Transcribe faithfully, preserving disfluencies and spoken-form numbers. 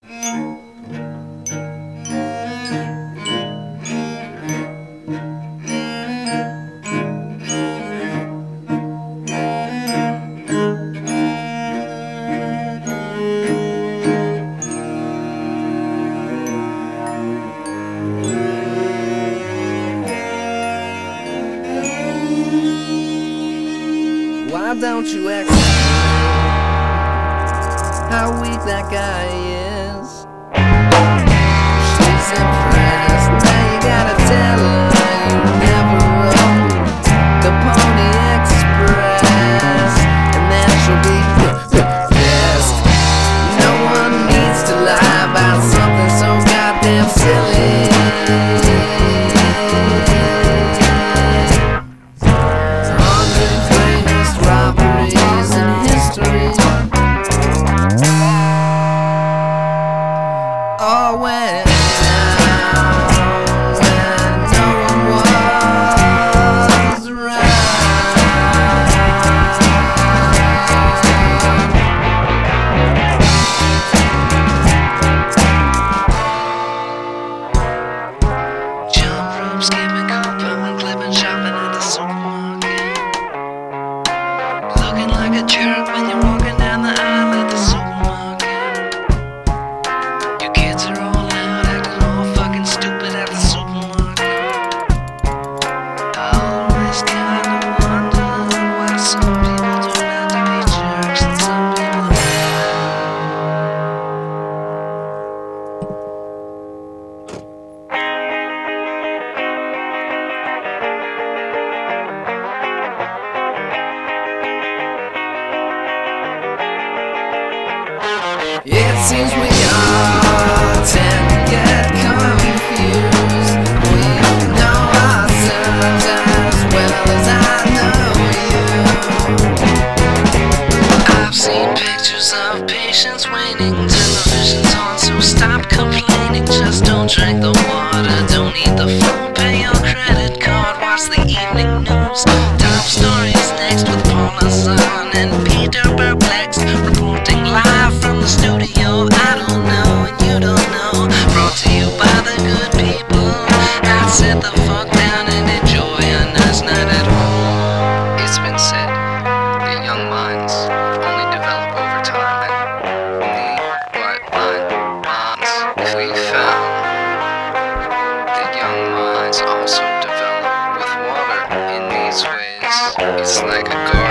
Why don't you ask how weak that guy is? She's impressed. Now you gotta tell her you never rode the Pony Express, and then she'll be pissed. No one needs to lie about something so goddamn silly. All went down when no one was around. Jump rope, skipping, coupon, clipping, shopping at the supermarket. Looking like a jerk when you're walking down the aisle at the supermarket. Kids are all out, acting all fucking stupid at the supermarket. I always kinda wonder why some people don't have to be jerks and some people It seems we all tend to get confused. We know ourselves as well as I know you. I've seen pictures of patients waiting, television's on, so stop complaining. Just don't drink the water, don't eat the food, pay your credit card, watch the evening news. Top stories next with Paula Zahn and Peter Perplex, reporting live from the studio. I don't know and you don't know. Brought to you by the good people. I'd sit the fuck down and enjoy a nice night at home. It's been said that young minds only develop over time, and the what mind minds we found that young minds also develop with water in these ways. It's like a garden.